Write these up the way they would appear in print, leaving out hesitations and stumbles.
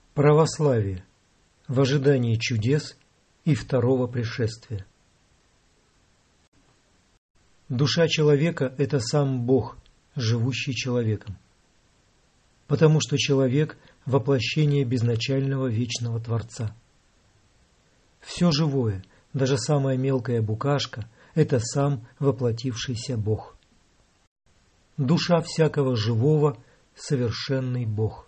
Православие в ожидании чудес и второго пришествия. Душа человека – это сам Бог, живущий человеком. Потому что человек – воплощение безначального вечного Творца. Все живое, даже самая мелкая букашка – это сам воплотившийся Бог. Душа всякого живого – совершенный Бог.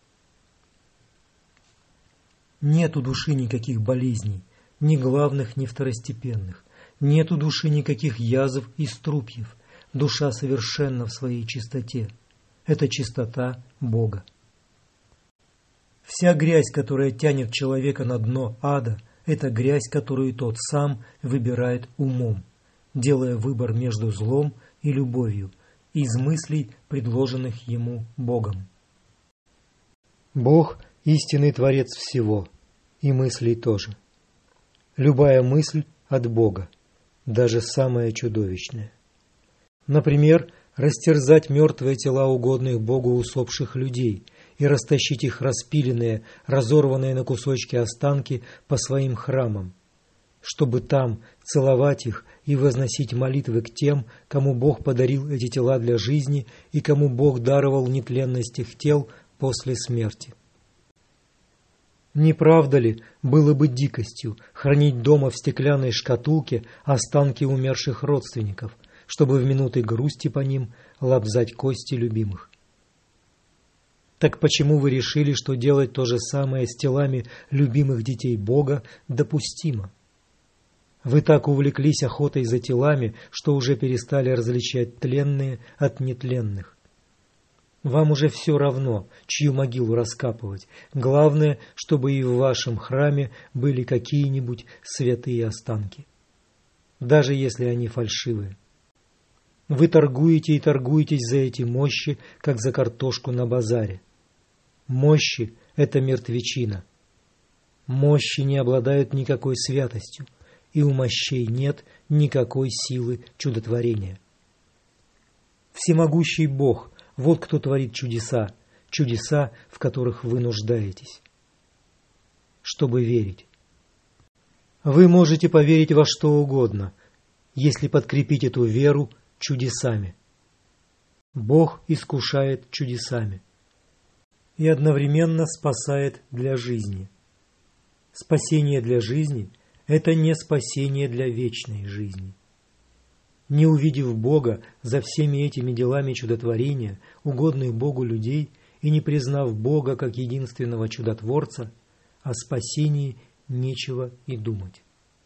Нет у души никаких болезней, ни главных, ни второстепенных. Нет у души никаких язв и струпьев. Душа совершенна в своей чистоте. Это чистота Бога. Вся грязь, которая тянет человека на дно ада, это грязь, которую тот сам выбирает умом, делая выбор между злом и любовью, из мыслей, предложенных ему Богом. Бог – истинный Творец всего, и мыслей тоже. Любая мысль от Бога, даже самая чудовищная. Например, растерзать мертвые тела угодных Богу усопших людей и растащить их распиленные, разорванные на кусочки останки по своим храмам, чтобы там целовать их и возносить молитвы к тем, кому Бог подарил эти тела для жизни и кому Бог даровал нетленность их тел после смерти. Не правда ли было бы дикостью хранить дома в стеклянной шкатулке останки умерших родственников, чтобы в минуты грусти по ним лобзать кости любимых? Так почему вы решили, что делать то же самое с телами любимых детей Бога допустимо? Вы так увлеклись охотой за телами, что уже перестали различать тленные от нетленных. Вам уже все равно, чью могилу раскапывать. Главное, чтобы и в вашем храме были какие-нибудь святые останки. Даже если они фальшивые. Вы торгуете и торгуетесь за эти мощи, как за картошку на базаре. Мощи – это мертвечина. Мощи не обладают никакой святостью, и у мощей нет никакой силы чудотворения. Всемогущий Бог – вот кто творит чудеса, чудеса, в которых вы нуждаетесь. Чтобы верить. Вы можете поверить во что угодно, если подкрепить эту веру чудесами. Бог искушает чудесами и одновременно спасает для жизни. Спасение для жизни – это не спасение для вечной жизни. Не увидев Бога за всеми этими делами чудотворения, угодных Богу людей, и не признав Бога как единственного чудотворца, о спасении нечего и думать.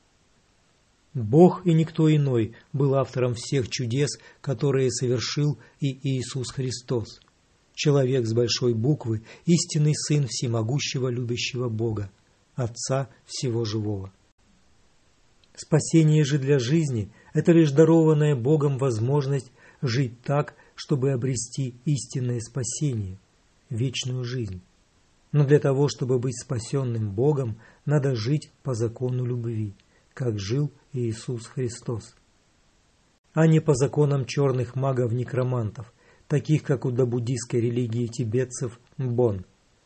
Бог и никто иной был автором всех чудес, которые совершил и Иисус Христос, человек с большой буквы, истинный Сын всемогущего любящего Бога, Отца всего живого. Спасение же для жизни – это лишь дарованная Богом возможность жить так, чтобы обрести истинное спасение, вечную жизнь. Но для того, чтобы быть спасенным Богом, надо жить по закону любви, как жил Иисус Христос, а не по законам черных магов-некромантов, таких как у буддийской религии тибетцев Бон.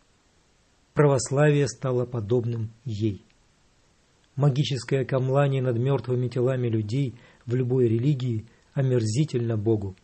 Православие стало подобным ей. Магическое камлание над мертвыми телами людей в любой религии омерзительно Богу.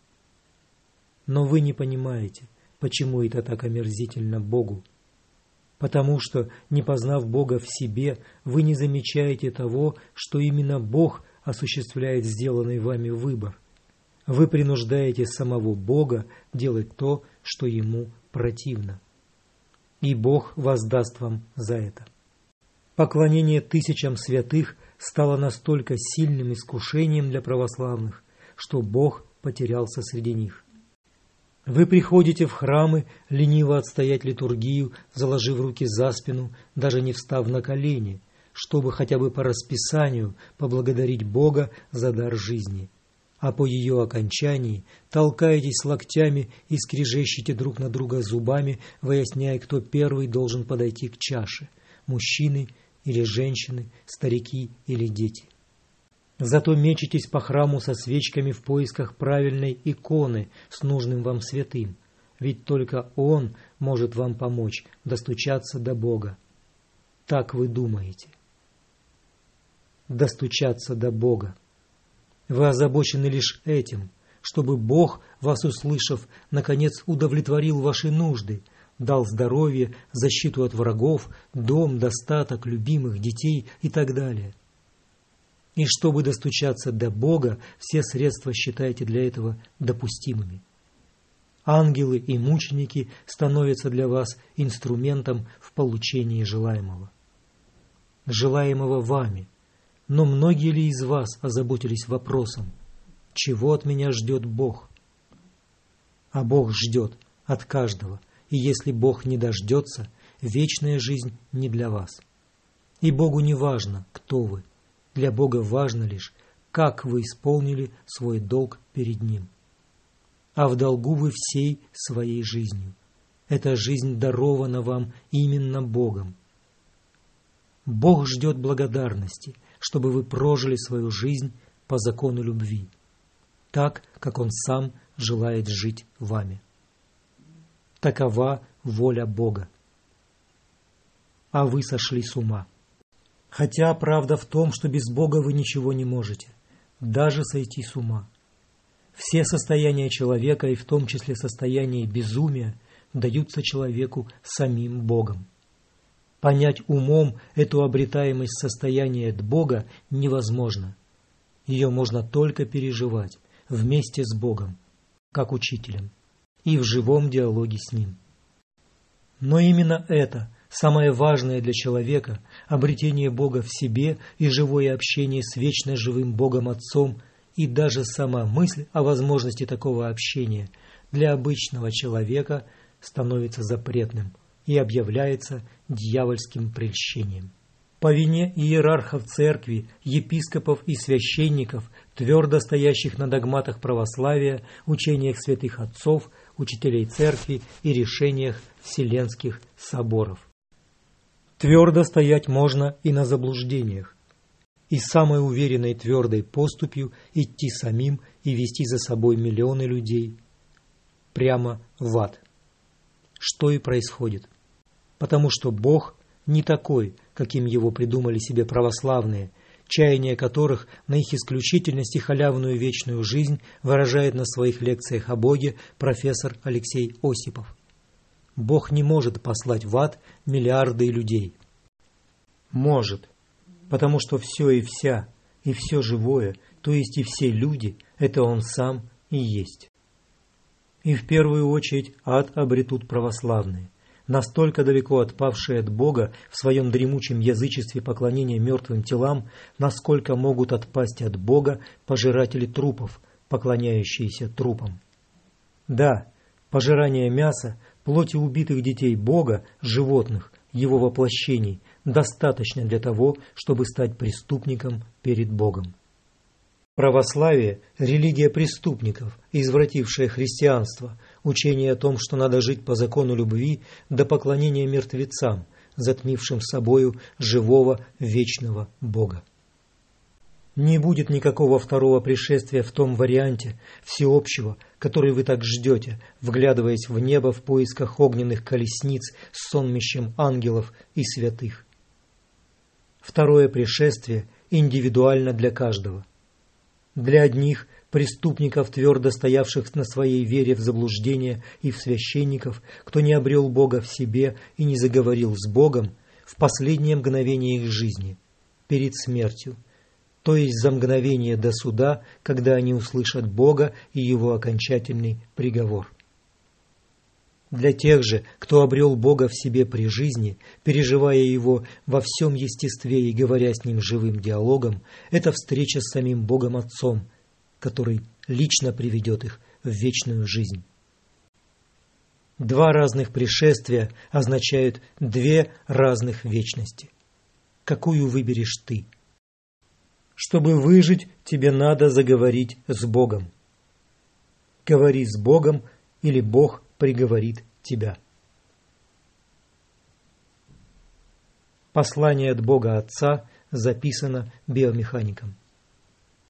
Но вы не понимаете, почему это так омерзительно Богу. Потому что, не познав Бога в себе, вы не замечаете того, что именно Бог осуществляет сделанный вами выбор. Вы принуждаете самого Бога делать то, что Ему противно. И Бог воздаст вам за это. Поклонение тысячам святых стало настолько сильным искушением для православных, что Бог потерялся среди них. Вы приходите в храмы лениво отстоять литургию, заложив руки за спину, даже не встав на колени, чтобы хотя бы по расписанию поблагодарить Бога за дар жизни. А по ее окончании толкаетесь локтями и скрежещете друг на друга зубами, выясняя, кто первый должен подойти к чаше – мужчины или женщины, старики или дети. Зато мечетесь по храму со свечками в поисках правильной иконы с нужным вам святым, ведь только он может вам помочь достучаться до Бога. Так вы думаете. Достучаться до Бога. Вы озабочены лишь этим, чтобы Бог, вас услышав, наконец удовлетворил ваши нужды, дал здоровье, защиту от врагов, дом, достаток, любимых, детей и так далее. И чтобы достучаться до Бога, все средства считайте для этого допустимыми. Ангелы и мученики становятся для вас инструментом в получении желаемого. Желаемого вами. Но многие ли из вас озаботились вопросом, чего от меня ждет Бог? А Бог ждет от каждого, и если Бог не дождется, вечная жизнь не для вас. И Богу не важно, кто вы. Для Бога важно лишь, как вы исполнили свой долг перед Ним. А в долгу вы всей своей жизнью. Эта жизнь дарована вам именно Богом. Бог ждет благодарности, чтобы вы прожили свою жизнь по закону любви, так, как Он сам желает жить вами. Такова воля Бога. А вы сошли с ума. Хотя правда в том, что без Бога вы ничего не можете, даже сойти с ума. Все состояния человека, и в том числе состояние безумия, даются человеку самим Богом. Понять умом эту обретаемость состояния от Бога невозможно. Ее можно только переживать вместе с Богом, как учителем, и в живом диалоге с Ним. Но именно это, самое важное для человека, обретение Бога в себе и живое общение с вечно живым Богом Отцом, и даже сама мысль о возможности такого общения для обычного человека становится запретным и объявляется дьявольским прельщением. По вине иерархов церкви, епископов и священников, твердо стоящих на догматах православия, учениях святых отцов, учителей церкви и решениях вселенских соборов. Твердо стоять можно и на заблуждениях, и самой уверенной твердой поступью идти самим и вести за собой миллионы людей прямо в ад. Что и происходит. Потому что Бог не такой, каким его придумали себе православные, чаяния которых на их исключительность и халявную вечную жизнь выражает на своих лекциях о Боге профессор Алексей Осипов. Бог не может послать в ад миллиарды людей. Может, потому что все и вся, и все живое, то есть и все люди, это Он сам и есть. И в первую очередь ад обретут православные, настолько далеко отпавшие от Бога в своем дремучем язычестве поклонения мертвым телам, насколько могут отпасть от Бога пожиратели трупов, поклоняющиеся трупам. Да, пожирание мяса, плоти убитых детей Бога, животных, Его воплощений, достаточно для того, чтобы стать преступником перед Богом. Православие – религия преступников, извратившая христианство, учение о том, что надо жить по закону любви, до поклонения мертвецам, затмившим собою живого вечного Бога. Не будет никакого второго пришествия в том варианте всеобщего, который вы так ждете, вглядываясь в небо в поисках огненных колесниц с сонмищем ангелов и святых. Второе пришествие индивидуально для каждого. Для одних, преступников, твердо стоявших на своей вере в заблуждение, и в священников, кто не обрел Бога в себе и не заговорил с Богом в последнее мгновение их жизни, перед смертью, то есть за мгновение до суда, когда они услышат Бога и Его окончательный приговор. Для тех же, кто обрел Бога в себе при жизни, переживая Его во всем естестве и говоря с Ним живым диалогом, это встреча с самим Богом Отцом, который лично приведет их в вечную жизнь. Два разных пришествия означают две разных вечности. Какую выберешь ты? Чтобы выжить, тебе надо заговорить с Богом. Говори с Богом, или Бог приговорит тебя. Послание от Бога Отца записано биомехаником.